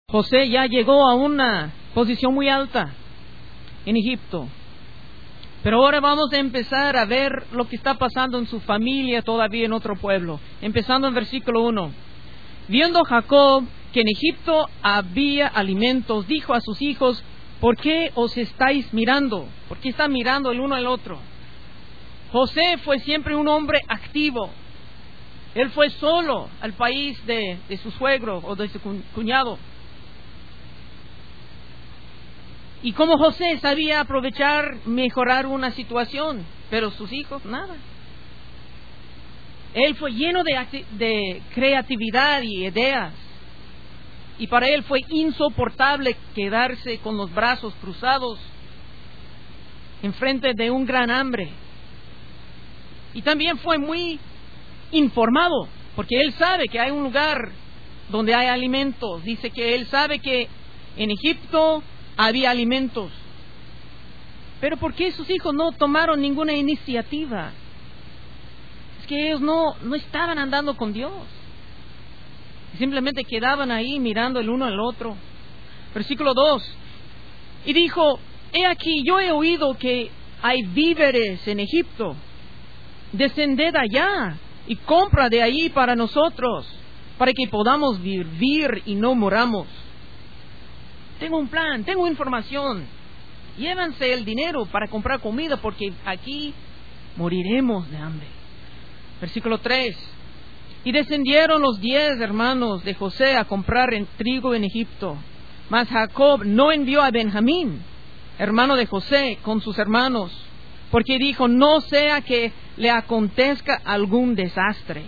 José ya llegó a una posición muy alta en Egipto. Pero ahora vamos a empezar a ver lo que está pasando en su familia todavía en otro pueblo. Empezando en versículo 1. Viendo Jacob que en Egipto había alimentos, dijo a sus hijos: ¿por qué os estáis mirando? ¿Por qué están mirando el uno al otro? José fue siempre un hombre activo. Él fue solo al país de su suegro o de su cuñado. Y como José sabía aprovechar, mejorar una situación, pero sus hijos nada. Él fue lleno de creatividad y ideas. Y para él fue insoportable quedarse con los brazos cruzados enfrente de un gran hambre. Y también fue muy informado, porque él sabe que hay un lugar donde hay alimentos. Dice que él sabe que en Egipto había alimentos. Pero ¿por qué sus hijos no tomaron ninguna iniciativa? Es que ellos no estaban andando con Dios. Simplemente quedaban ahí mirando el uno al otro. Versículo 2. Y dijo: he aquí, yo he oído que hay víveres en Egipto. Descended allá y compra de ahí para nosotros, para que podamos vivir y no moramos. Tengo un plan, tengo información. Llévanse el dinero para comprar comida, porque aquí moriremos de hambre. Versículo 3. Y descendieron los 10 hermanos de José a comprar trigo en Egipto. Mas Jacob no envió a Benjamín, hermano de José, con sus hermanos, porque dijo: no sea que le acontezca algún desastre.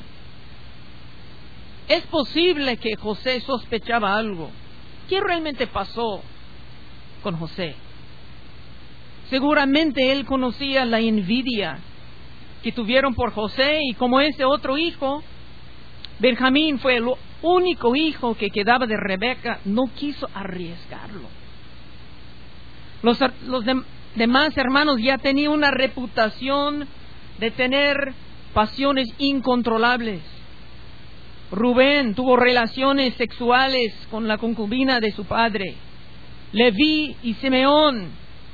Es posible que José sospechaba algo. ¿Qué realmente pasó con José? Seguramente él conocía la envidia que tuvieron por José, y como ese otro hijo, Benjamín, fue el único hijo que quedaba de Rebeca, no quiso arriesgarlo. Los demás hermanos ya tenían una reputación de tener pasiones incontrolables. Rubén tuvo relaciones sexuales con la concubina de su padre. Leví y Simeón,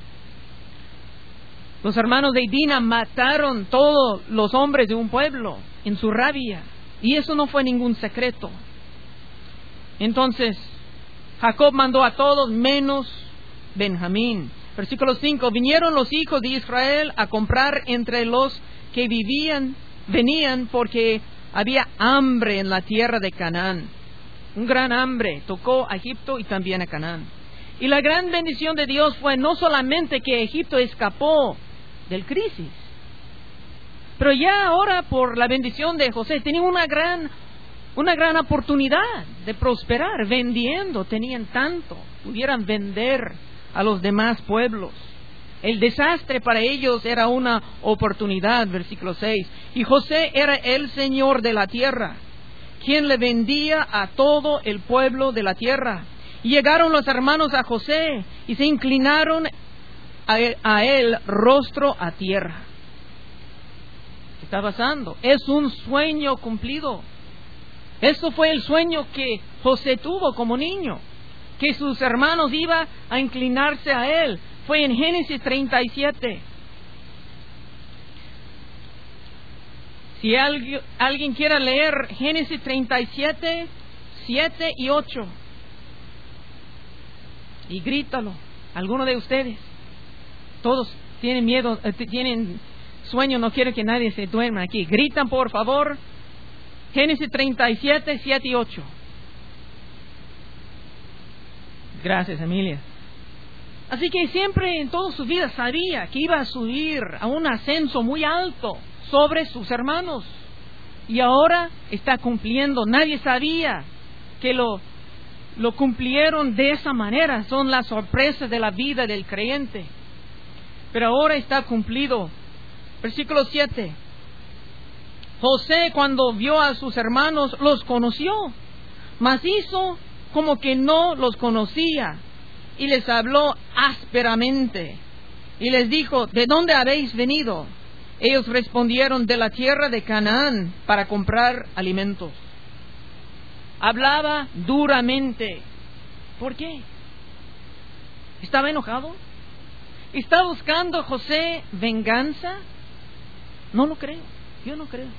los hermanos de Dina, mataron todos los hombres de un pueblo en su rabia. Y eso no fue ningún secreto. Entonces, Jacob mandó a todos menos Benjamín. Versículo 5. Vinieron los hijos de Israel a comprar entre los que venían porque había hambre en la tierra de Canaán. Un gran hambre tocó a Egipto y también a Canaán. Y la gran bendición de Dios fue no solamente que Egipto escapó del crisis, pero ya ahora, por la bendición de José, tenían una gran oportunidad de prosperar vendiendo. Tenían tanto, pudieran vender a los demás pueblos. El desastre para ellos era una oportunidad. Versículo 6. Y José era el señor de la tierra, quien le vendía a todo el pueblo de la tierra. Y llegaron los hermanos a José y se inclinaron a él rostro a tierra. ¿Qué está pasando? Es un sueño cumplido. Esto fue el sueño que José tuvo como niño, que sus hermanos iban a inclinarse a él. Fue en Génesis 37. Si alguien quiera leer Génesis 37, 7 y 8, y grítalo, alguno de ustedes. Todos tienen miedo, tienen sueño, no quieren que nadie se duerma aquí. Gritan, por favor. Génesis 37, 7 y 8. Gracias, Emilia. Así que siempre en toda su vida sabía que iba a subir a un ascenso muy alto sobre sus hermanos. Y ahora está cumpliendo. Nadie sabía que lo cumplieron de esa manera. Son las sorpresas de la vida del creyente. Pero ahora está cumplido. Versículo 7. José, cuando vio a sus hermanos, los conoció, mas hizo como que no los conocía, y les habló ásperamente, y les dijo: ¿de dónde habéis venido? Ellos respondieron: de la tierra de Canaán, para comprar alimentos. Hablaba duramente. ¿Por qué? ¿Estaba enojado? ¿Está buscando José venganza? No lo creo, yo no creo.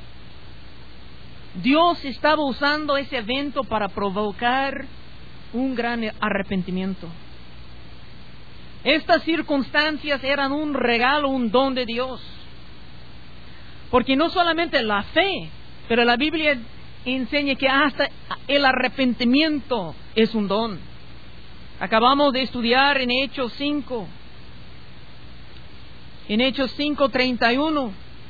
Dios estaba usando ese evento para provocar un gran arrepentimiento. Estas circunstancias eran un regalo, un don de Dios. Porque no solamente la fe, pero la Biblia enseña que hasta el arrepentimiento es un don. Acabamos de estudiar en Hechos 5. En Hechos 5:31.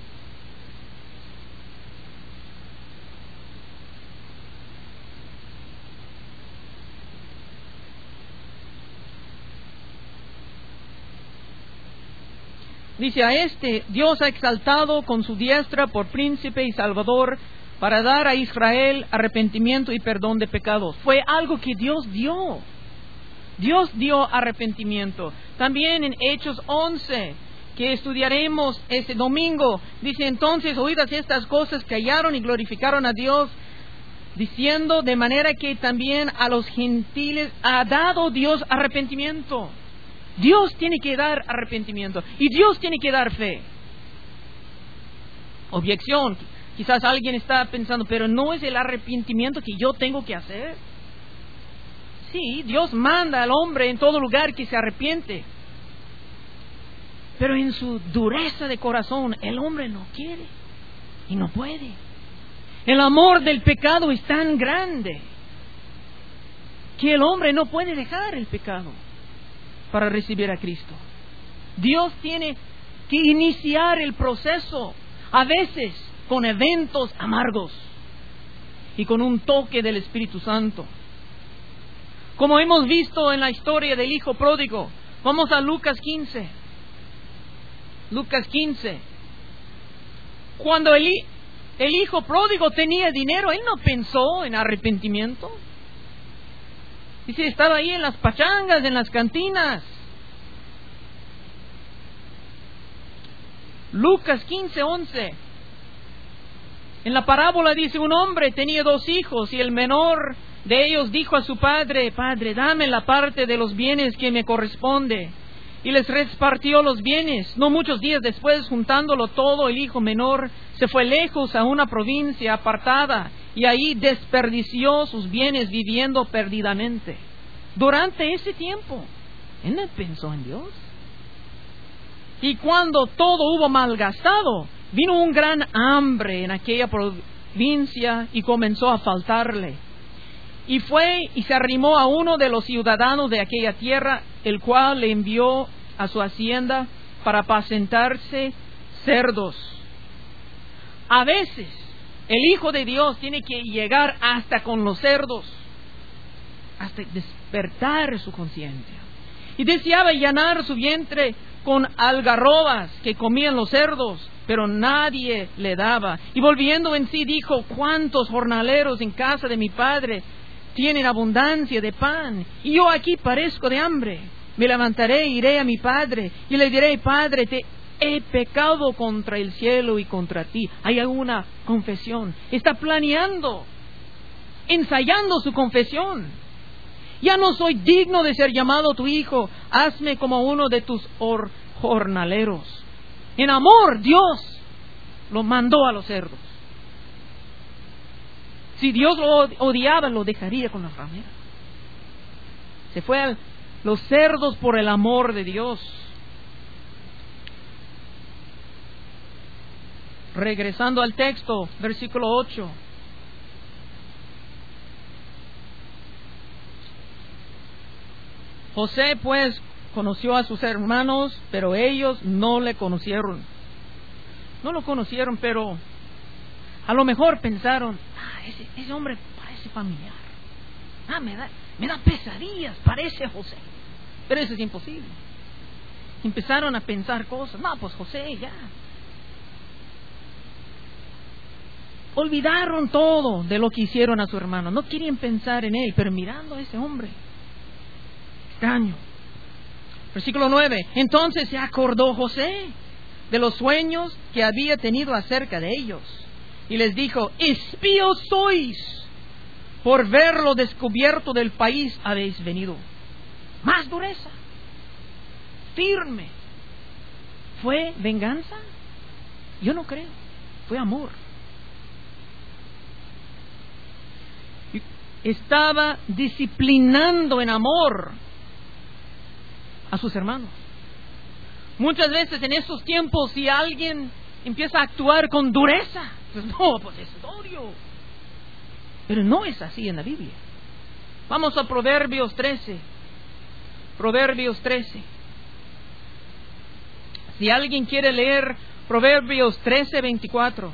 Dice: a este Dios ha exaltado con su diestra por príncipe y salvador, para dar a Israel arrepentimiento y perdón de pecados. Fue algo que Dios dio. Dios dio arrepentimiento. También en Hechos 11, que estudiaremos este domingo, dice: entonces, oídas estas cosas, callaron y glorificaron a Dios, diciendo: de manera que también a los gentiles ha dado Dios arrepentimiento. Dios tiene que dar arrepentimiento y Dios tiene que dar fe. Objeción: quizás alguien está pensando, pero ¿no es el arrepentimiento que yo tengo que hacer? Sí, Dios manda al hombre en todo lugar que se arrepiente, pero en su dureza de corazón el hombre no quiere y no puede. El amor del pecado es tan grande que el hombre no puede dejar el pecado para recibir a Cristo. Dios tiene que iniciar el proceso, a veces con eventos amargos y con un toque del Espíritu Santo. Como hemos visto en la historia del hijo pródigo, vamos a Lucas 15. Lucas 15. Cuando el hijo pródigo tenía dinero, él no pensó en arrepentimiento. Dice, estaba ahí en las pachangas, en las cantinas. Lucas 15:11. En la parábola dice: un hombre tenía 2 hijos y el menor de ellos dijo a su padre: Padre, dame la parte de los bienes que me corresponde. Y les repartió los bienes. No muchos días después, juntándolo todo, el hijo menor se fue lejos a una provincia apartada y ahí desperdició sus bienes viviendo perdidamente. Durante ese tiempo, él no pensó en Dios. Y cuando todo hubo malgastado, vino un gran hambre en aquella provincia y comenzó a faltarle. Y fue y se arrimó a uno de los ciudadanos de aquella tierra, el cual le envió a su hacienda para apacentarse cerdos. A veces el Hijo de Dios tiene que llegar hasta con los cerdos, hasta despertar su conciencia. Y deseaba llenar su vientre con algarrobas que comían los cerdos, pero nadie le daba. Y volviendo en sí dijo: ¿cuántos jornaleros en casa de mi padre tienen abundancia de pan, y yo aquí parezco de hambre? Me levantaré, iré a mi padre y le diré: Padre, te he pecado contra el cielo y contra ti. Hay alguna confesión. Está planeando, ensayando su confesión. Ya no soy digno de ser llamado tu hijo. Hazme como uno de tus jornaleros. En amor, Dios lo mandó a los cerdos. Si Dios lo odiaba, lo dejaría con las rameras. Se fue a los cerdos por el amor de Dios. Regresando al texto, versículo 8. José pues conoció a sus hermanos, pero ellos no le conocieron. No lo conocieron, pero a lo mejor pensaron: ese hombre parece familiar. Me da pesadillas, parece José. Pero eso es imposible. Empezaron a pensar cosas. No, pues José ya. Olvidaron todo de lo que hicieron a su hermano. No querían pensar en él, pero mirando a ese hombre extraño. Versículo 9. Entonces se acordó José de los sueños que había tenido acerca de ellos, y les dijo: espíos sois. por verlo descubierto del país habéis venido. Más dureza, firme. ¿Fue venganza? Yo no creo. Fue amor. Estaba disciplinando en amor a sus hermanos. Muchas veces en estos tiempos, si alguien empieza a actuar con dureza, pues no, pues es odio. Pero no es así en la Biblia. Vamos a Proverbios 13. Proverbios 13. Si alguien quiere leer Proverbios 13, 24.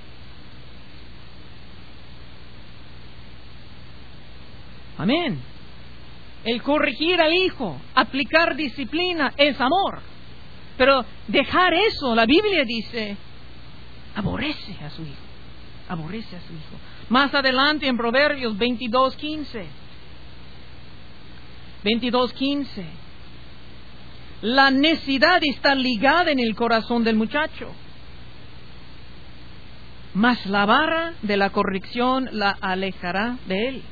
Amén. El corregir al hijo, aplicar disciplina es amor. Pero dejar eso, la Biblia dice, aborrece a su hijo. Aborrece a su hijo. Más adelante en Proverbios 22:15. 22:15. La necedad está ligada en el corazón del muchacho, mas la vara de la corrección la alejará de él.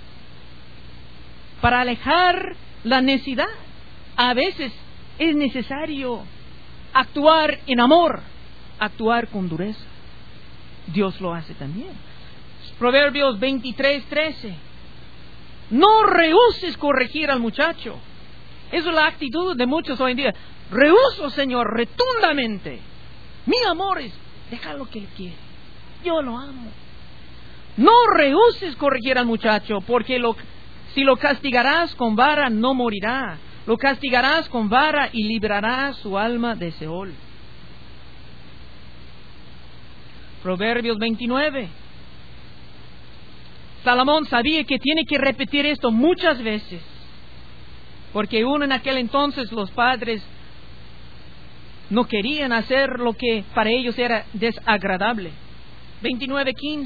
Para alejar la necedad, a veces es necesario actuar en amor, actuar con dureza. Dios lo hace también. Proverbios 23:13. No rehuses corregir al muchacho. Esa es la actitud de muchos hoy en día. Rehuso, Señor, retundamente. Mi amor es dejar lo que Él quiere. Yo lo amo. No rehuses corregir al muchacho, porque si lo castigarás con vara, no morirá. Lo castigarás con vara y librarás su alma de Seol. Proverbios 29. Salomón sabía que tiene que repetir esto muchas veces, porque en aquel entonces los padres no querían hacer lo que para ellos era desagradable. 29:15.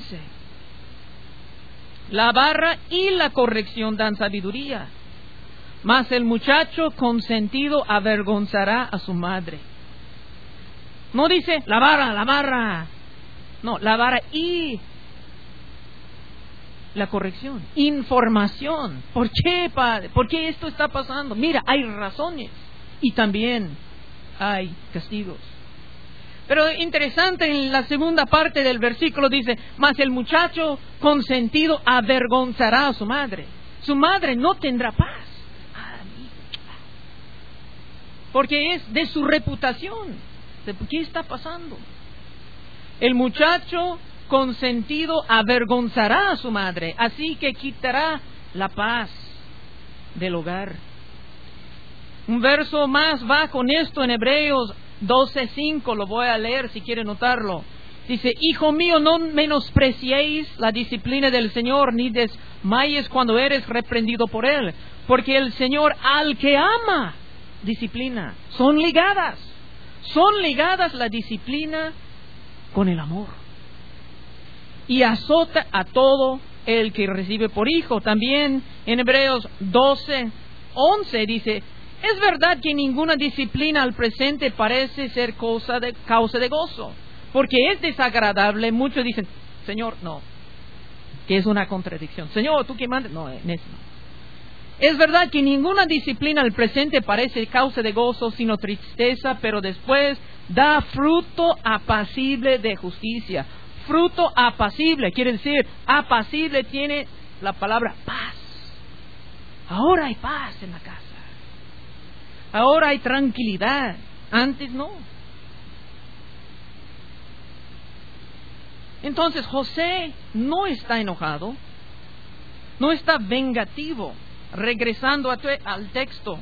La vara y la corrección dan sabiduría, mas el muchacho consentido avergonzará a su madre. No dice la vara. No, la vara y la corrección. Información. ¿Por qué, padre? ¿Por qué esto está pasando? Mira, hay razones y también hay castigos. Pero interesante, en la segunda parte del versículo dice, mas el muchacho consentido avergonzará a su madre. Su madre no tendrá paz. Porque es de su reputación. ¿Qué está pasando? El muchacho consentido avergonzará a su madre, así que quitará la paz del hogar. Un verso más va con esto en Hebreos 12:5, lo voy a leer si quieren notarlo. Dice, hijo mío, no menospreciéis la disciplina del Señor, ni desmayes cuando eres reprendido por Él, porque el Señor al que ama disciplina. Son ligadas la disciplina con el amor. Y azota a todo el que recibe por hijo. También en Hebreos 12:11 dice, es verdad que ninguna disciplina al presente parece ser causa de gozo, porque es desagradable. Muchos dicen, Señor, no, que es una contradicción. Señor, tú que mandas, no, en eso no. Es verdad que ninguna disciplina al presente parece causa de gozo, sino tristeza, pero después da fruto apacible de justicia. Fruto apacible, quiere decir, apacible tiene la palabra paz. Ahora hay paz en la casa. Ahora hay tranquilidad. Antes no. Entonces José no está enojado, no está vengativo. Regresando al texto.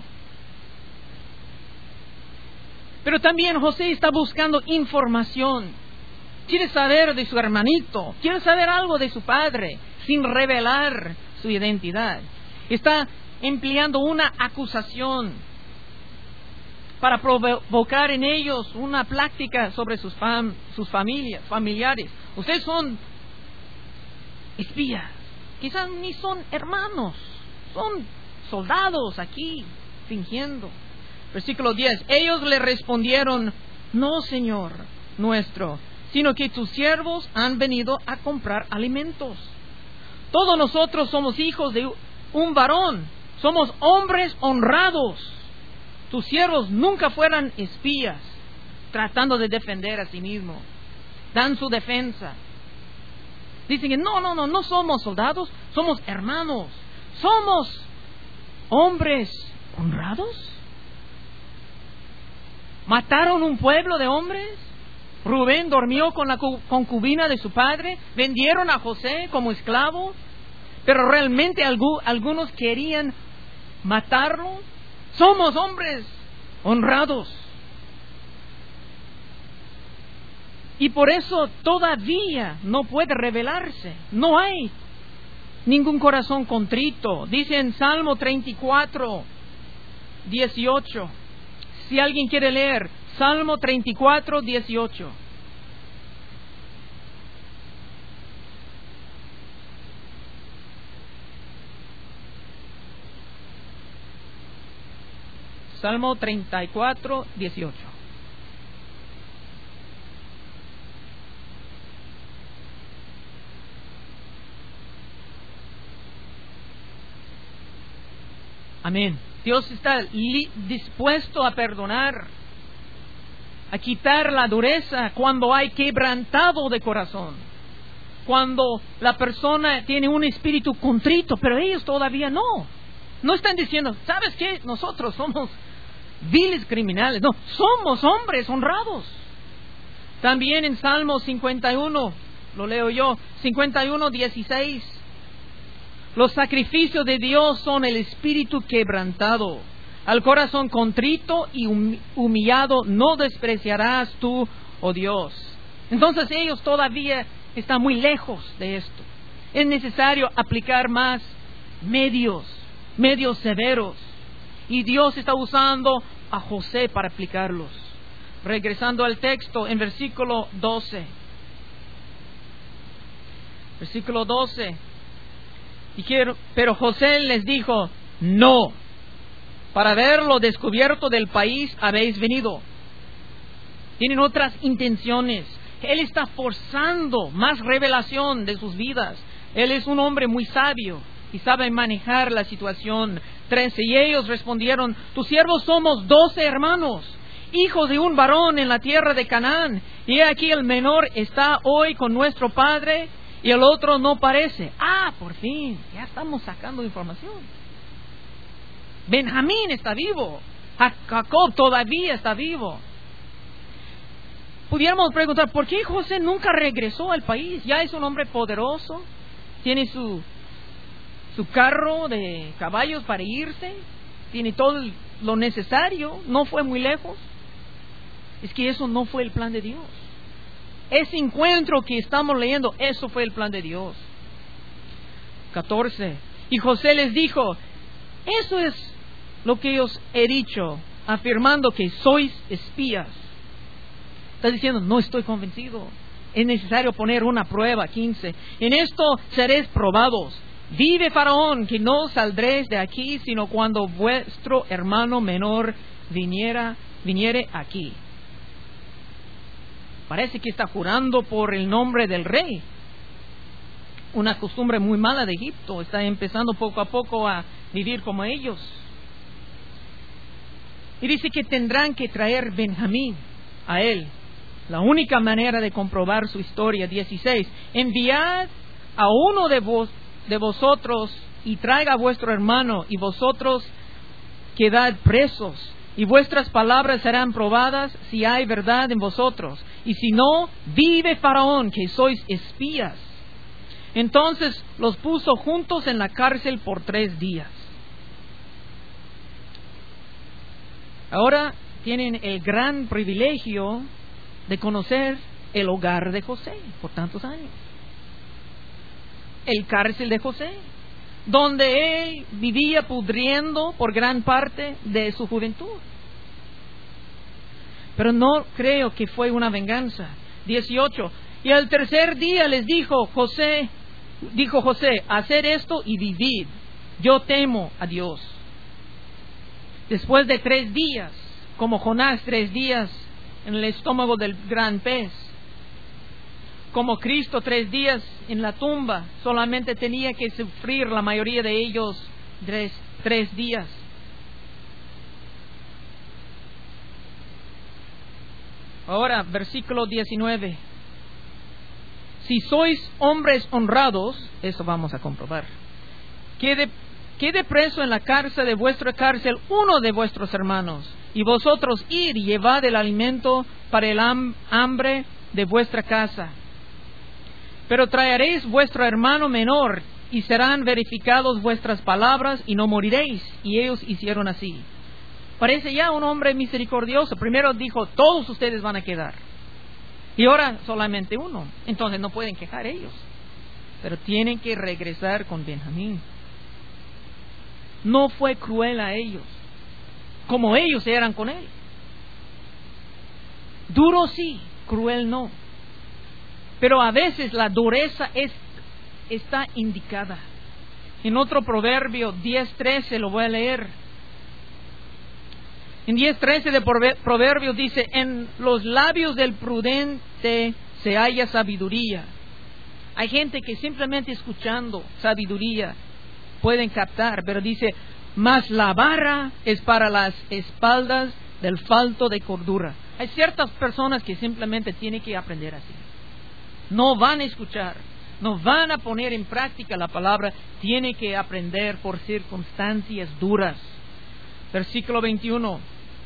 Pero también José está buscando información. Quiere saber de su hermanito, quiere saber algo de su padre, sin revelar su identidad. Está empleando una acusación para provocar en ellos una plática sobre sus familiares. Ustedes son espías, quizás ni son hermanos, son soldados aquí, fingiendo. Versículo 10. Ellos le respondieron, no, Señor nuestro, sino que tus siervos han venido a comprar alimentos. Todos nosotros somos hijos de un varón. Somos hombres honrados. Tus siervos nunca fueran espías, tratando de defender a sí mismos. Dan su defensa. Dicen que no somos soldados, somos hermanos. Somos hombres honrados. ¿Mataron un pueblo de hombres? Rubén durmió con la concubina de su padre. Vendieron a José como esclavo. Pero realmente algunos querían matarlo. Somos hombres honrados. Y por eso todavía no puede revelarse. No hay ningún corazón contrito. Dice en Salmo 34, 18. Si alguien quiere leer, Salmo 34, 18. Salmo 34, 18. Amén. Dios está dispuesto a perdonar, a quitar la dureza cuando hay quebrantado de corazón, cuando la persona tiene un espíritu contrito, pero ellos todavía no. No están diciendo, ¿sabes qué? Nosotros somos viles criminales. No, somos hombres honrados. También en Salmo 51, lo leo yo, 51, 16. Los sacrificios de Dios son el espíritu quebrantado. Al corazón contrito y humillado no despreciarás tú, oh Dios. Entonces ellos todavía están muy lejos de esto. Es necesario aplicar más medios severos. Y Dios está usando a José para aplicarlos. Regresando al texto en versículo 12. Versículo 12. Pero José les dijo, no, para ver lo descubierto del país habéis venido. Tienen otras intenciones. Él está forzando más revelación de sus vidas. Él es un hombre muy sabio y sabe manejar la situación. 13. Y ellos respondieron, tus siervos somos 12 hermanos, hijos de un varón en la tierra de Canaán. Y aquí el menor está hoy con nuestro padre y el otro no parece. Por fin, ya estamos sacando información. Benjamín está vivo. Jacob todavía está vivo. Pudiéramos preguntar, ¿por qué José nunca regresó al país? Ya es un hombre poderoso. Tiene su carro de caballos para irse. Tiene todo lo necesario. No fue muy lejos. Es que eso no fue el plan de Dios. Ese encuentro que estamos leyendo, eso fue el plan de Dios. 14. Y José les dijo, eso es lo que os he dicho, afirmando que sois espías. Está diciendo, no estoy convencido. Es necesario poner una prueba. 15. En esto seréis probados. Vive Faraón, que no saldréis de aquí, sino cuando vuestro hermano menor viniere aquí. Parece que está jurando por el nombre del rey. Una costumbre muy mala de Egipto. Está empezando poco a poco a vivir como ellos. Y dice que tendrán que traer Benjamín a él. La única manera de comprobar su historia. 16. Enviad a uno de vosotros y traiga a vuestro hermano, y vosotros quedad presos. Y vuestras palabras serán probadas si hay verdad en vosotros. Y si no, vive Faraón, que sois espías. Entonces los puso juntos en la cárcel por 3 días. Ahora tienen el gran privilegio de conocer el hogar de José por tantos años. El cárcel de José, donde él vivía pudriendo por gran parte de su juventud. Pero no creo que fue una venganza. 18. Y al tercer día les dijo José, haced esto y vivid. Yo temo a Dios. Después de 3 días, como Jonás 3 días en el estómago del gran pez, como Cristo 3 días en la tumba, solamente tenía que sufrir la mayoría de ellos 3 días. Ahora, versículo 19. Si sois hombres honrados, eso vamos a comprobar, quede preso en la cárcel de vuestra cárcel uno de vuestros hermanos, y vosotros ir y llevad el alimento para el hambre de vuestra casa. Pero traeréis vuestro hermano menor, y serán verificados vuestras palabras, y no moriréis. Y ellos hicieron así. Parece ya un hombre misericordioso. Primero dijo, todos ustedes van a quedar. Y ahora solamente uno. Entonces no pueden quejar ellos. Pero tienen que regresar con Benjamín. No fue cruel a ellos, como ellos eran con él. Duro sí, cruel no. Pero a veces la dureza está indicada. En otro proverbio, 10:13, lo voy a leer. En 10:13 de Proverbios dice, en los labios del prudente se halla sabiduría. Hay gente que simplemente escuchando sabiduría pueden captar, pero dice, mas la vara es para las espaldas del falto de cordura. Hay ciertas personas que simplemente tienen que aprender así. No van a escuchar, no van a poner en práctica la palabra, tienen que aprender por circunstancias duras. Versículo 21.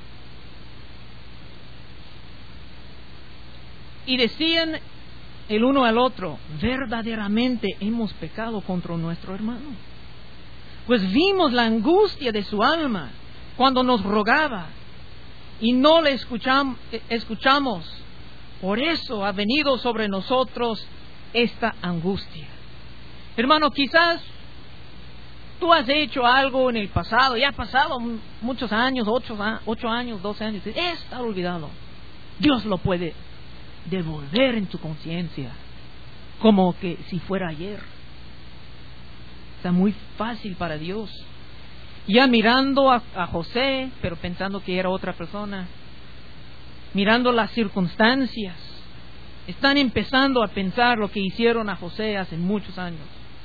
Y decían el uno al otro, verdaderamente hemos pecado contra nuestro hermano. Pues vimos la angustia de su alma cuando nos rogaba y no le escuchamos. Por eso ha venido sobre nosotros esta angustia. Hermano, quizás tú has hecho algo en el pasado, ya ha pasado muchos años, 8 años, 12 años, está olvidado. Dios lo puede devolver en tu conciencia, como que si fuera ayer. Está muy fácil para Dios. Ya mirando a José, pero pensando que era otra persona, mirando las circunstancias, están empezando a pensar lo que hicieron a José hace muchos años,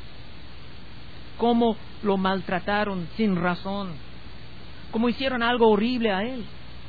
cómo lo maltrataron sin razón, cómo hicieron algo horrible a él.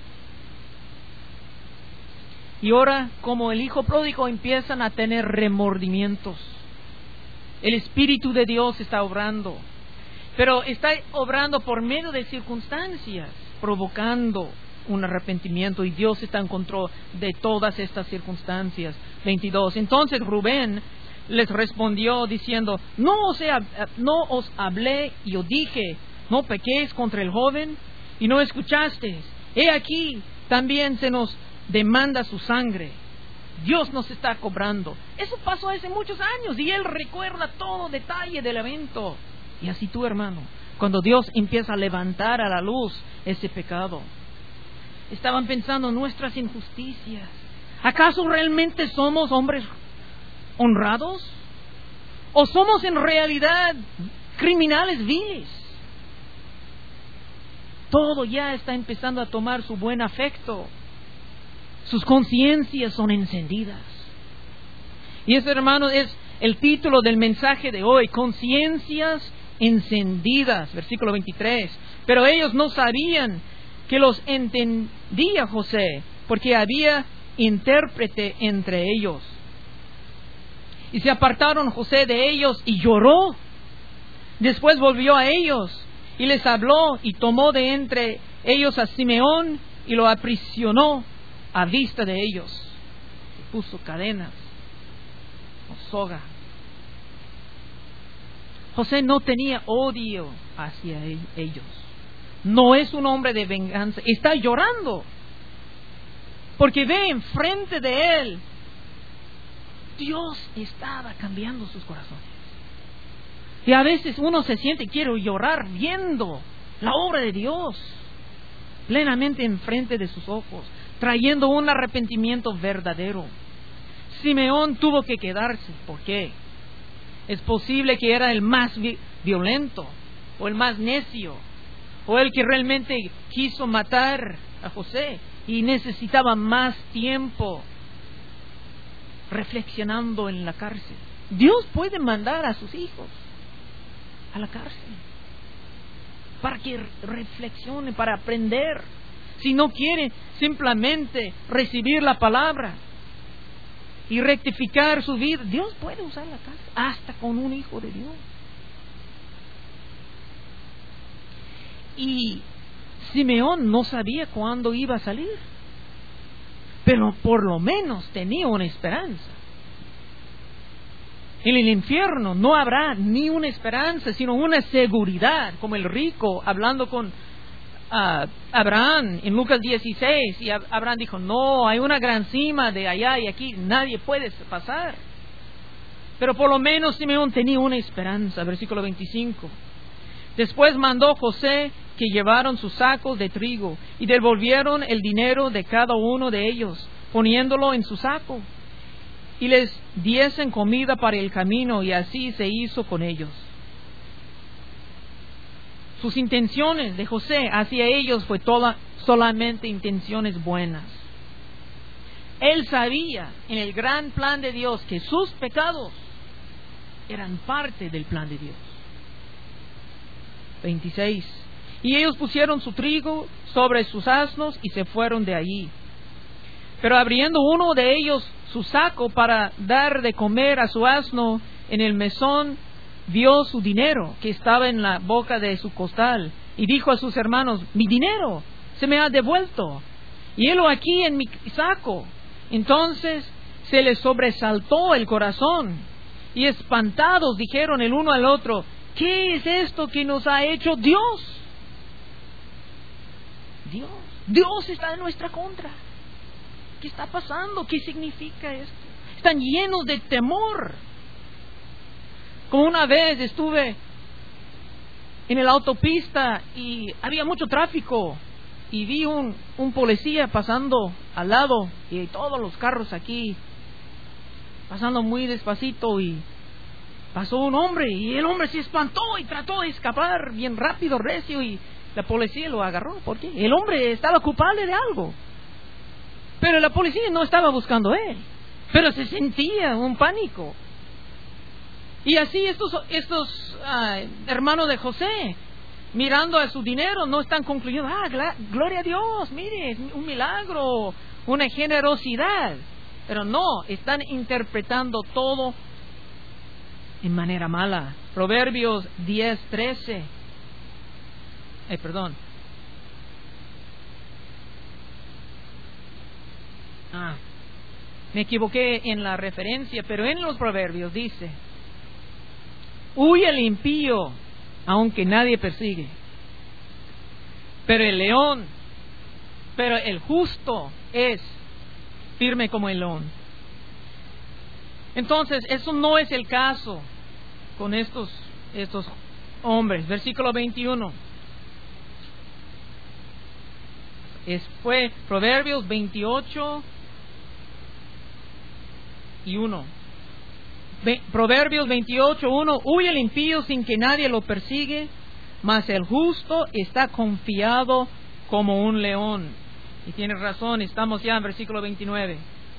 Y ahora, como el hijo pródigo, empiezan a tener remordimientos. El Espíritu de Dios está obrando, pero está obrando por medio de circunstancias, provocando un arrepentimiento, y Dios está en control de todas estas circunstancias. 22. Entonces Rubén les respondió diciendo, no os hablé y os dije, no pequéis contra el joven, y no escuchasteis. He aquí, también se nos demanda su sangre. Dios nos está cobrando. Eso pasó hace muchos años y Él recuerda todo detalle del evento. Y así tú, hermano, cuando Dios empieza a levantar a la luz ese pecado, estaban pensando en nuestras injusticias. ¿Acaso realmente somos hombres honrados? ¿O somos en realidad criminales viles? Todo ya está empezando a tomar su buen afecto. Sus conciencias son encendidas. Y eso, hermano, es el título del mensaje de hoy: conciencias encendidas. Versículo 23. Pero ellos no sabían que los entendía José, porque había intérprete entre ellos. Y se apartaron José de ellos y lloró. Después volvió a ellos y les habló, y tomó de entre ellos a Simeón y lo aprisionó a vista de ellos. Le puso cadenas o soga. José no tenía odio hacia ellos. No es un hombre de venganza. Está llorando porque ve enfrente de él, Dios estaba cambiando sus corazones. Y a veces uno se siente, quiero llorar viendo la obra de Dios plenamente enfrente de sus ojos, trayendo un arrepentimiento verdadero. Simeón tuvo que quedarse. ¿Por qué? Es posible que era el más violento, o el más necio, o el que realmente quiso matar a José y necesitaba más tiempo. reflexionando en la cárcel. Dios puede mandar a sus hijos a la cárcel para que reflexionen, para aprender. Si no quiere simplemente recibir la palabra y rectificar su vida, Dios puede usar la cárcel, hasta con un hijo de Dios. Y Simeón no sabía cuándo iba a salir, pero por lo menos tenía una esperanza. En el infierno no habrá ni una esperanza, sino una seguridad, como el rico hablando con Abraham en Lucas 16, y Abraham dijo: no, hay una gran cima de allá y aquí nadie puede pasar. Pero por lo menos Simeón tenía una esperanza. Versículo 25. Después mandó José que llevaron sus sacos de trigo y devolvieron el dinero de cada uno de ellos, poniéndolo en su saco, y les diesen comida para el camino, y así se hizo con ellos. Sus intenciones de José hacia ellos fue solamente intenciones buenas. Él sabía en el gran plan de Dios que sus pecados eran parte del plan de Dios. 26. Y ellos pusieron su trigo sobre sus asnos y se fueron de allí. Pero abriendo uno de ellos su saco para dar de comer a su asno, en el mesón vio su dinero que estaba en la boca de su costal, y dijo a sus hermanos: mi dinero se me ha devuelto, y helo aquí en mi saco. Entonces se les sobresaltó el corazón, y espantados dijeron el uno al otro: ¿qué es esto que nos ha hecho Dios? Dios está en nuestra contra. ¿Qué está pasando? ¿Qué significa esto? Están llenos de temor. Como una vez estuve en la autopista y había mucho tráfico, y vi un policía pasando al lado, y todos los carros aquí pasando muy despacito, y pasó un hombre, y el hombre se espantó y trató de escapar bien rápido, recio, y la policía lo agarró. ¿Por qué? El hombre estaba culpable de algo, pero la policía no estaba buscando a él, pero se sentía un pánico. Y así estos hermanos de José, mirando a su dinero, no están concluyendo: gloria a Dios, mire, es un milagro, una generosidad. Pero no, están interpretando todo en manera mala. Proverbios 10:13. Me equivoqué en la referencia, pero en los Proverbios dice: huye el impío, aunque nadie persigue, pero el justo es firme como el león. Entonces, eso no es el caso con estos hombres. Versículo 21. Fue Proverbios 28 y 1. Proverbios 28:1. Huye el impío sin que nadie lo persigue, mas el justo está confiado como un león. Y tienes razón, estamos ya en versículo 29.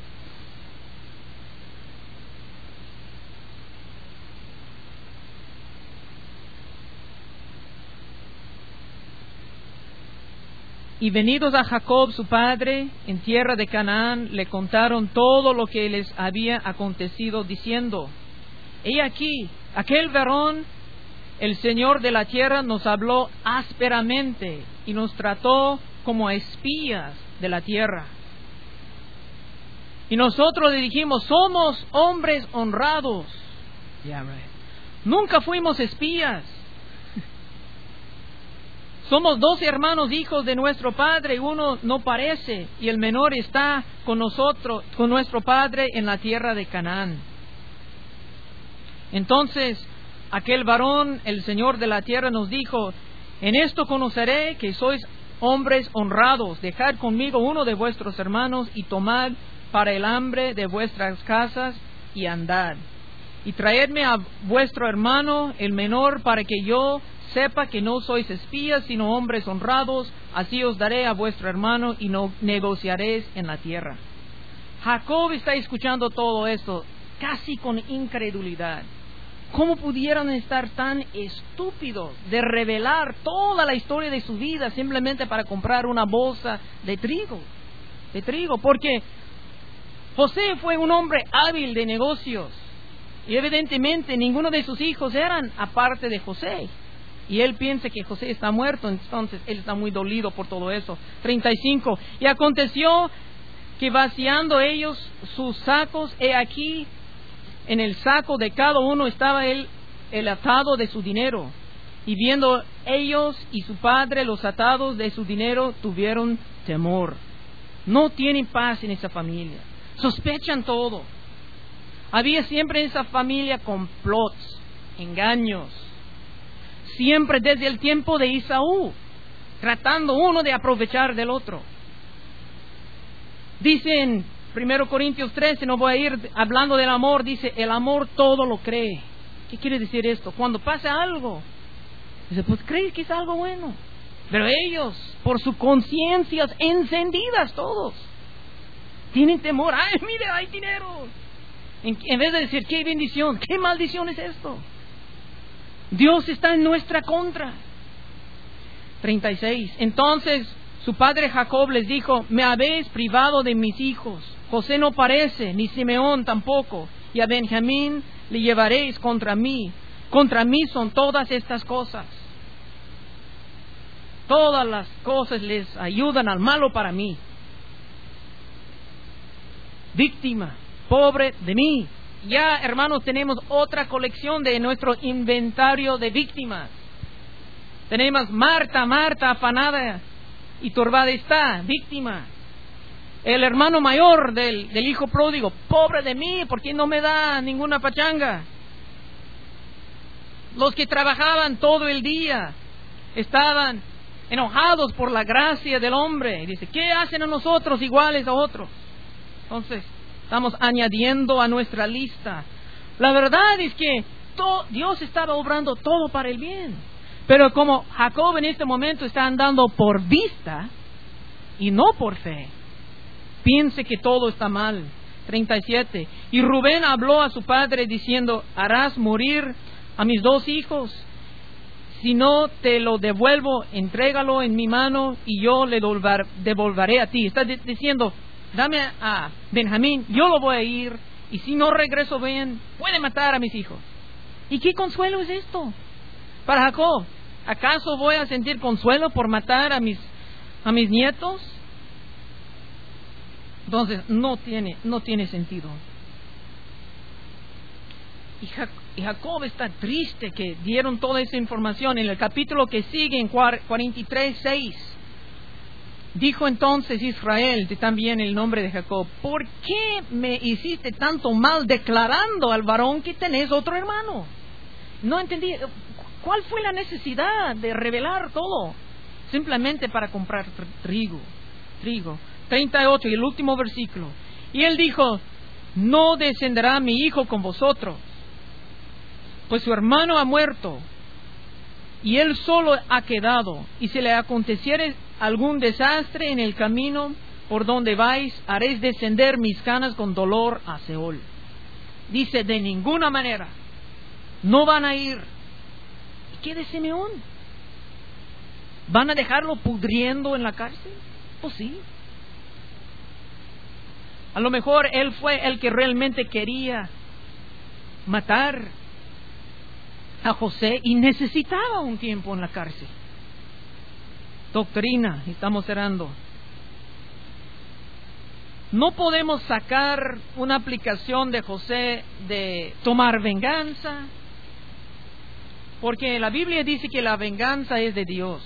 Y venidos a Jacob su padre en tierra de Canaán, le contaron todo lo que les había acontecido, diciendo: he aquí, aquel varón, el Señor de la tierra, nos habló ásperamente y nos trató como espías de la tierra. Y nosotros le dijimos: somos hombres honrados. Nunca fuimos espías. Somos 12 hermanos, hijos de nuestro padre, y uno no parece, y el menor está con nosotros, con nuestro padre en la tierra de Canaán. Entonces aquel varón, el Señor de la tierra, nos dijo: en esto conoceré que sois hombres honrados. Dejad conmigo uno de vuestros hermanos y tomad para el hambre de vuestras casas y andad. Y traedme a vuestro hermano, el menor, para que yo sepa que no sois espías, sino hombres honrados. Así os daré a vuestro hermano y no negociaréis en la tierra. Jacob está escuchando todo esto casi con incredulidad. ¿Cómo pudieron estar tan estúpidos de revelar toda la historia de su vida simplemente para comprar una bolsa de trigo? Porque José fue un hombre hábil de negocios y evidentemente ninguno de sus hijos eran aparte de José. Y él piensa que José está muerto, entonces él está muy dolido por todo eso. 35. Y aconteció que vaciando ellos sus sacos, he aquí, en el saco de cada uno estaba el atado de su dinero. Y viendo ellos y su padre los atados de su dinero, tuvieron temor. No tienen paz en esa familia. Sospechan todo. Había siempre en esa familia complots, engaños. Siempre desde el tiempo de Esaú, tratando uno de aprovechar del otro. Dice en 1 Corintios 13, no voy a ir hablando del amor, dice, el amor todo lo cree. ¿Qué quiere decir esto? Cuando pasa algo, dice, pues cree que es algo bueno. Pero ellos, por sus conciencias encendidas todos, tienen temor. ¡Ay, mire, hay dinero! En vez de decir, ¡qué bendición! ¡Qué maldición es esto! Dios está en nuestra contra. 36. Entonces su padre Jacob les dijo, me habéis privado de mis hijos. José no parece, ni Simeón tampoco. Y a Benjamín le llevaréis contra mí. Contra mí son todas estas cosas. Todas las cosas les ayudan al malo para mí. Víctima, pobre de mí. Ya, hermanos, tenemos otra colección de nuestro inventario de víctimas. Tenemos Marta, afanada y turbada está, víctima. El hermano mayor del hijo pródigo, pobre de mí, ¿por qué no me da ninguna pachanga? Los que trabajaban todo el día estaban enojados por la gracia del hombre. Y dice, ¿qué hacen a nosotros iguales a otros? Entonces, estamos añadiendo a nuestra lista. La verdad es que Dios estaba obrando todo para el bien. Pero como Jacob en este momento está andando por vista y no por fe, piense que todo está mal. 37. Y Rubén habló a su padre diciendo, harás morir a mis dos hijos. Si no te lo devuelvo, entrégalo en mi mano y yo le devolveré a ti. Está diciendo, dame a Benjamín, yo lo voy a ir, y si no regreso bien, puede matar a mis hijos. ¿Y qué consuelo es esto para Jacob? ¿Acaso voy a sentir consuelo por matar a mis nietos? Entonces no tiene sentido. Y Jacob está triste que dieron toda esa información. En el capítulo que sigue, en 43:6, dijo entonces Israel, también el nombre de Jacob, ¿por qué me hiciste tanto mal declarando al varón que tenés otro hermano? No entendí. ¿Cuál fue la necesidad de revelar todo? Simplemente para comprar trigo. 38, y el último versículo. Y él dijo, no descenderá mi hijo con vosotros, pues su hermano ha muerto, y él solo ha quedado, y si le aconteciere algún desastre en el camino por donde vais, haréis descender mis canas con dolor a Seol. Dice, de ninguna manera, no van a ir. ¿Y qué de Simeón? ¿Van a dejarlo pudriendo en la cárcel? Pues sí. A lo mejor él fue el que realmente quería matar a José y necesitaba un tiempo en la cárcel. Doctrina, estamos cerrando. No podemos sacar una aplicación de José de tomar venganza, porque la Biblia dice que la venganza es de Dios.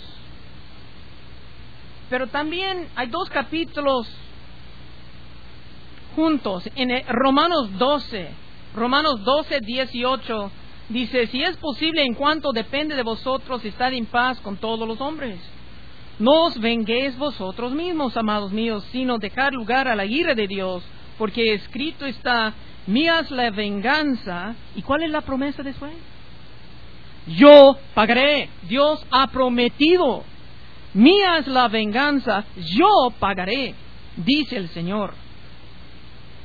Pero también hay dos capítulos juntos. En Romanos 12:18 dice, si es posible, en cuanto depende de vosotros, estad en paz con todos los hombres. No os venguéis vosotros mismos, amados míos, sino dejar lugar a la ira de Dios, porque escrito está, mía es la venganza. ¿Y cuál es la promesa después? Yo pagaré. Dios ha prometido, mía es la venganza, yo pagaré, dice el Señor.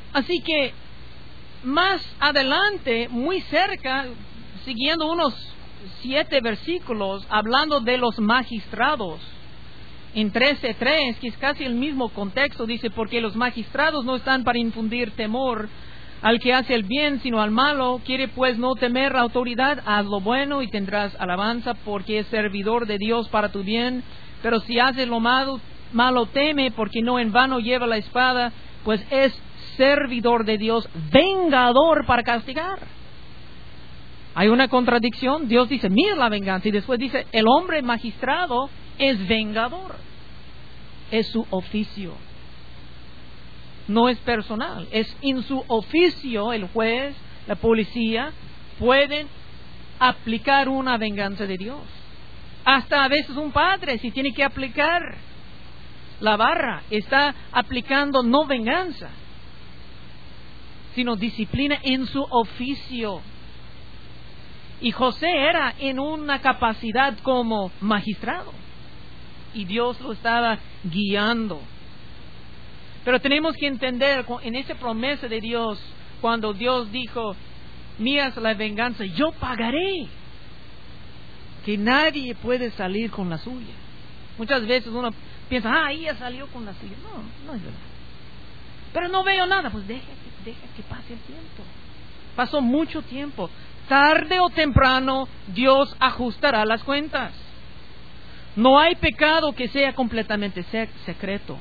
Así que más adelante, muy cerca, siguiendo unos 7 versículos, hablando de los magistrados, en 13:3, que es casi el mismo contexto, dice: porque los magistrados no están para infundir temor al que hace el bien, sino al malo. Quiere pues no temer la autoridad, haz lo bueno y tendrás alabanza, porque es servidor de Dios para tu bien. Pero si haces lo malo, teme, porque no en vano lleva la espada, pues es servidor de Dios, vengador para castigar. Hay una contradicción. Dios dice: mira la venganza, y después dice: el hombre magistrado es vengador. Es su oficio. No es personal, es en su oficio. El juez, la policía, pueden aplicar una venganza de Dios. Hasta a veces un padre, si tiene que aplicar la vara, está aplicando no venganza, sino disciplina en su oficio. Y José era en una capacidad como magistrado, y Dios lo estaba guiando. Pero tenemos que entender, en esa promesa de Dios, cuando Dios dijo: mía es la venganza, yo pagaré, que nadie puede salir con la suya. Muchas veces uno piensa: ella salió con la suya. No es verdad. Pero no veo nada. Pues deja que pase el tiempo. Pasó mucho tiempo. Tarde o temprano Dios ajustará las cuentas. No hay pecado que sea completamente secreto.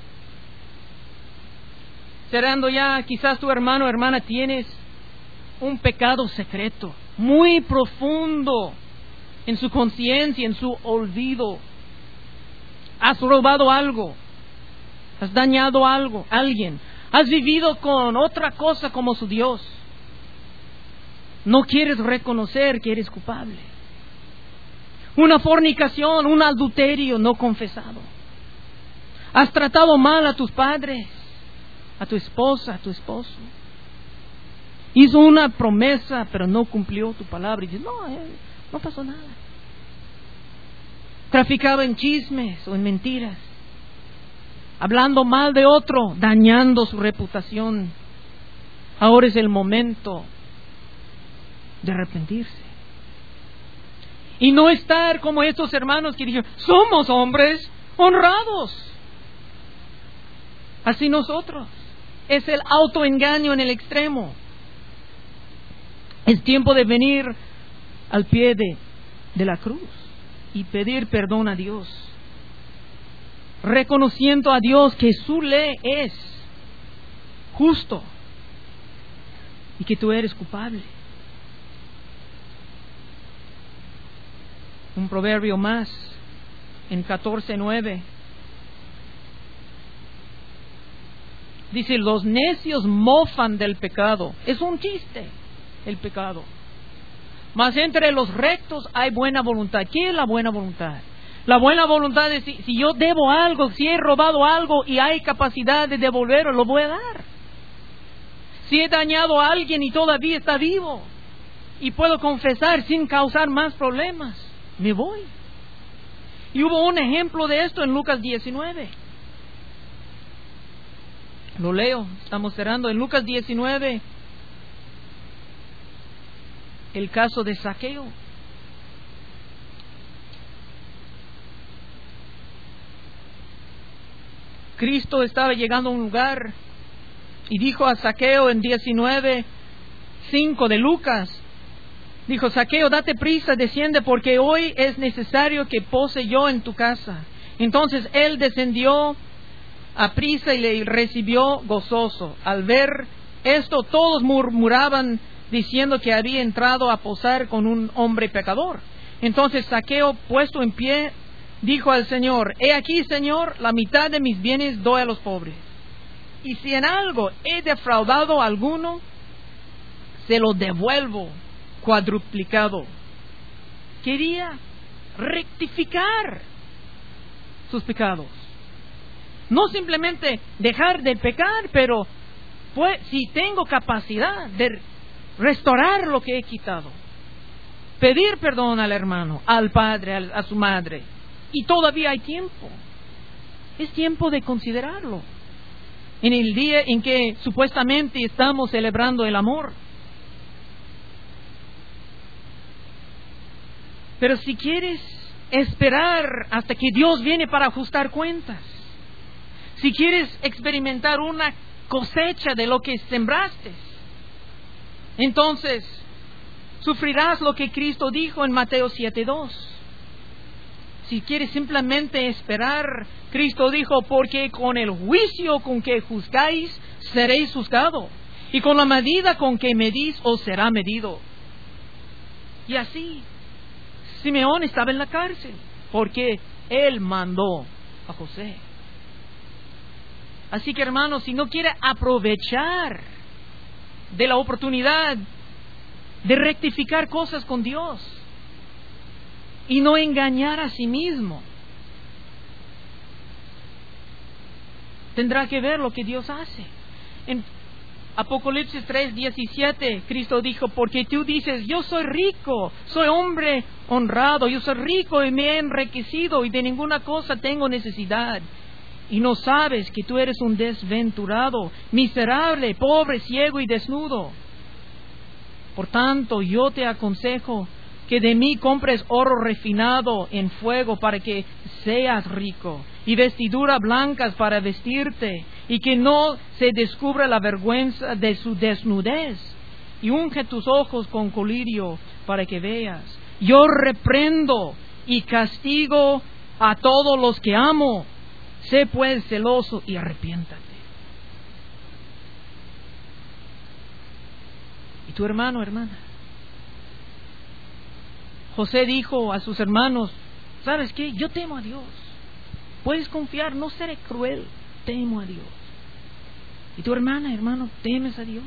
Cerrando ya, quizás tu hermano o hermana tienes un pecado secreto, muy profundo en su conciencia, en su olvido. Has robado algo, has dañado algo, alguien, has vivido con otra cosa como su Dios. No quieres reconocer que eres culpable. Una fornicación, un adulterio no confesado. Has tratado mal a tus padres, a tu esposa, a tu esposo. Hizo una promesa, pero no cumplió tu palabra. Y dices: no pasó nada. Traficaba en chismes o en mentiras, hablando mal de otro, dañando su reputación. Ahora es el momento de arrepentirse. Y no estar como estos hermanos que dijeron: somos hombres honrados. Así nosotros. Es el autoengaño en el extremo. Es tiempo de venir al pie de la cruz y pedir perdón a Dios, reconociendo a Dios que su ley es justo y que tú eres culpable. Un proverbio más, en 14:9, dice: los necios mofan del pecado. Es un chiste el pecado. Mas entre los rectos hay buena voluntad. ¿Qué es la buena voluntad? La buena voluntad es: si yo debo algo, si he robado algo y hay capacidad de devolverlo, lo voy a dar. Si he dañado a alguien y todavía está vivo y puedo confesar sin causar más problemas, me voy. Y hubo un ejemplo de esto en Lucas 19. Lo leo, estamos cerrando. En Lucas 19, el caso de Zaqueo. Cristo estaba llegando a un lugar y dijo a Zaqueo en 19:5 de Lucas, dijo: Zaqueo, date prisa, desciende, porque hoy es necesario que pose yo en tu casa. Entonces él descendió a prisa y le recibió gozoso. Al ver esto, todos murmuraban, diciendo que había entrado a posar con un hombre pecador. Entonces Zaqueo, puesto en pie, dijo al Señor: he aquí, Señor, la mitad de mis bienes doy a los pobres. Y si en algo he defraudado a alguno, se lo devuelvo cuadruplicado. Quería rectificar sus pecados. No simplemente dejar de pecar, pero pues, si tengo capacidad de restaurar lo que he quitado, pedir perdón al hermano, al padre, a su madre, y todavía hay tiempo. Es tiempo de considerarlo. en el día en que supuestamente estamos celebrando el amor. Pero si quieres esperar hasta que Dios viene para ajustar cuentas, si quieres experimentar una cosecha de lo que sembraste, entonces sufrirás lo que Cristo dijo en Mateo 7:2. Si quieres simplemente esperar, Cristo dijo, porque con el juicio con que juzgáis, seréis juzgados, y con la medida con que medís, os será medido. Y así, Simeón estaba en la cárcel, porque él mandó a José. Así que, hermanos, si no quiere aprovechar de la oportunidad de rectificar cosas con Dios y no engañar a sí mismo, tendrá que ver lo que Dios hace. En Apocalipsis 3:17, Cristo dijo, porque tú dices, yo soy rico, soy hombre honrado, yo soy rico y me he enriquecido y de ninguna cosa tengo necesidad. Y no sabes que tú eres un desventurado, miserable, pobre, ciego y desnudo. Por tanto, yo te aconsejo que de mí compres oro refinado en fuego para que seas rico, y vestiduras blancas para vestirte, y que no se descubra la vergüenza de su desnudez, y unge tus ojos con colirio para que veas. Yo reprendo y castigo a todos los que amo. Sé pues celoso y arrepiéntate. ¿Y tu hermano, hermana? José dijo a sus hermanos, ¿sabes qué? Yo temo a Dios. Puedes confiar, no seré cruel, temo a Dios. ¿Y tu hermana, hermano, temes a Dios?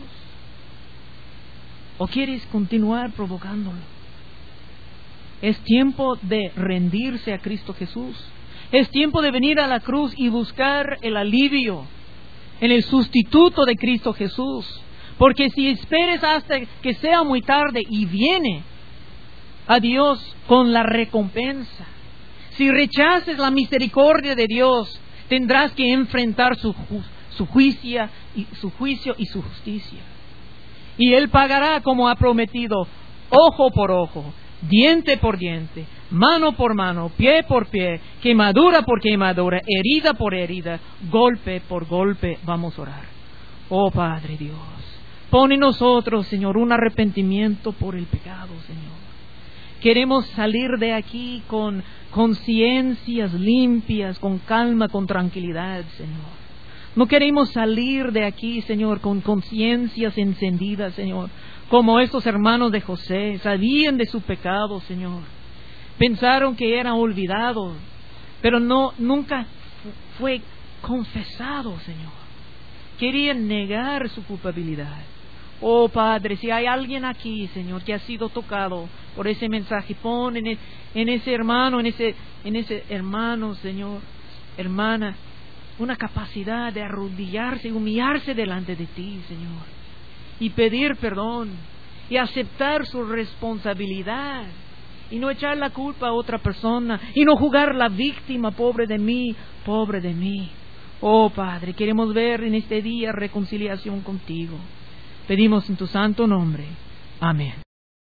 ¿O quieres continuar provocándolo? Es tiempo de rendirse a Cristo Jesús. Es tiempo de venir a la cruz y buscar el alivio en el sustituto de Cristo Jesús. Porque si esperes hasta que sea muy tarde y viene a Dios con la recompensa, si rechaces la misericordia de Dios, tendrás que enfrentar su juicio y su justicia. Y Él pagará como ha prometido, ojo por ojo, diente por diente, mano por mano, pie por pie, quemadura por quemadura, herida por herida, golpe por golpe. Vamos a orar. Oh Padre Dios, pon en nosotros, Señor, un arrepentimiento por el pecado, Señor. Queremos salir de aquí con conciencias limpias, con calma, con tranquilidad, Señor. No queremos salir de aquí, Señor, con conciencias encendidas, Señor, como estos hermanos de José. Sabían de su pecado, Señor. Pensaron que eran olvidados, pero nunca fue confesado, Señor. Querían negar su culpabilidad. Oh Padre, si hay alguien aquí, Señor, que ha sido tocado por ese mensaje, pon en ese hermano, en ese hermano, Señor, hermana, una capacidad de arrodillarse y humillarse delante de ti, Señor, y pedir perdón y aceptar su responsabilidad y no echar la culpa a otra persona y no jugar la víctima, pobre de mí, pobre de mí. Oh Padre, queremos ver en este día reconciliación contigo. Pedimos en tu santo nombre. Amén.